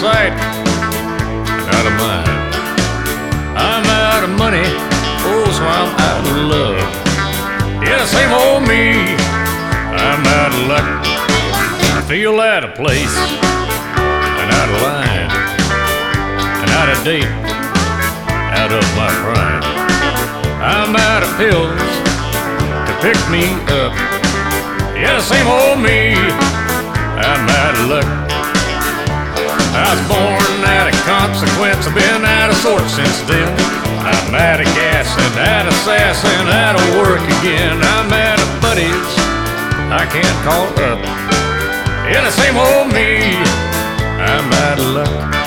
sight and out of mind. I'm out of money, oh, so I'm out of love. Yeah, same old me, I'm out of luck. I feel out of place and out of line and out of date, out of my prime. I'm out of pills to pick me up. Yeah, same old me, I'm out of luck. I was born out of consequence, I've been out of sorts since then. I'm out of gas and out of sass and out of work again. I'm out of buddies I can't call up. Yeah, the same old me, I'm out of luck.